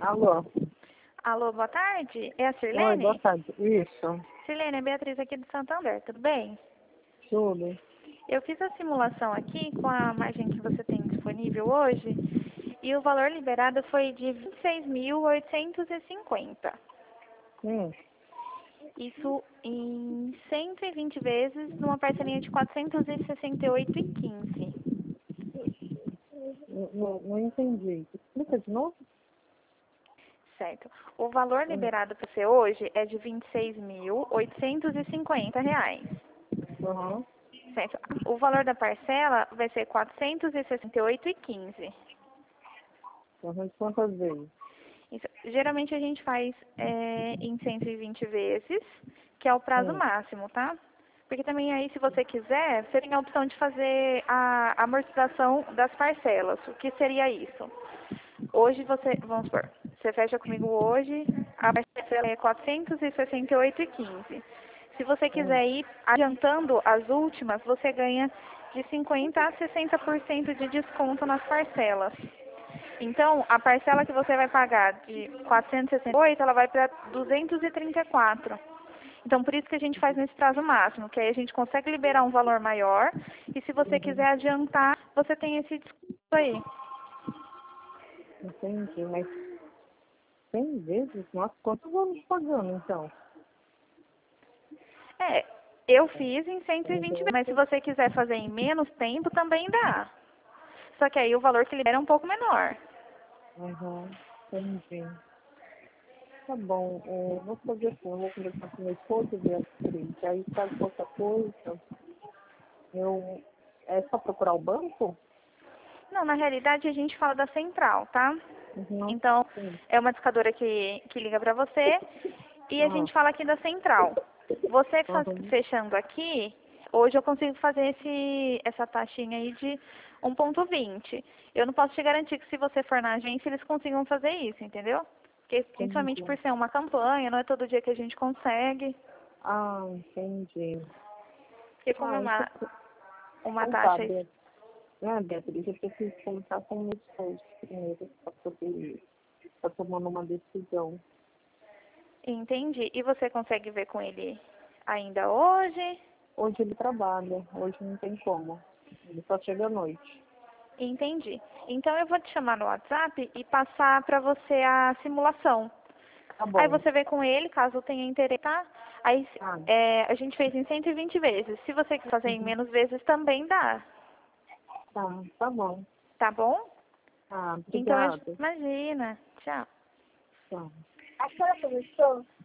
Alô? Alô, boa tarde. É a Oi, boa Sirlene? tarde. Isso, Sirlene, é Beatriz aqui do Santander, tudo bem? tudo. Eu fiz a simulação aqui com a margem que você tem disponível hoje e o valor liberado foi de 26.850. Hum, Isso em 120 vezes numa parcelinha de 468,15. não entendi. Explica de novo? Certo. O valor liberado para você hoje é de R$ 26.850. Aham. Certo. O valor da parcela vai ser 468,15. Aham. Quantas vezes? Isso. Geralmente a gente faz em 120 vezes, que é o prazo Hum, máximo, tá? Porque também aí, se você quiser, você tem a opção de fazer a amortização das parcelas. O que seria isso? Hoje você, vamos supor, você fecha comigo hoje, a parcela é 468,15. Se você hum. quiser ir adiantando as últimas, você ganha de 50% a 60% de desconto nas parcelas. Então, a parcela que você vai pagar de 468, ela vai para 234. Então, por isso que a gente faz nesse prazo máximo, que aí a gente consegue liberar um valor maior. E se você quiser adiantar, você tem esse desconto aí. Entendi, mas 100 vezes? Nossa, quanto vamos pagando então? É, eu fiz em 120 vezes, Uhum. mas se você quiser fazer em menos tempo, também dá. Só que aí o valor que libera é um pouco menor. Uhum. Entendi. Tá bom, vou fazer assim, eu vou conversar com meu esposo e ver a frente. Aí, caso qualquer coisa, eu... É só procurar o banco? Não, na realidade a gente fala da central, tá? Uhum. Então, Sim. é uma discadora que liga para você e a Ah, gente fala aqui da central. Você uhum. fechando aqui, hoje eu consigo fazer essa taxinha aí de 1,20. Eu não posso te garantir que se você for na agência eles consigam fazer isso, entendeu? Porque principalmente Entendi. por ser uma campanha, não é todo dia que a gente consegue. Ah, entendi. Porque como é Ah, uma então tá, taxa. Beatriz, eu preciso conversar com o meu esposo primeiro para poder estar tomando uma decisão. Entendi. E você consegue ver com ele ainda hoje? Hoje ele trabalha, hoje não tem como. Ele só chega à noite. Entendi. Então eu vou te chamar no WhatsApp e passar para você a simulação. Tá Aí bom. você vê com ele, caso tenha interesse, tá? Aí Ah, a gente fez em 120 vezes. Se você quiser fazer em uhum. menos vezes, também dá. Tá bom. Tá bom? Ah, Então, obrigada. imagina. Tchau. Tchau. A senhora começou?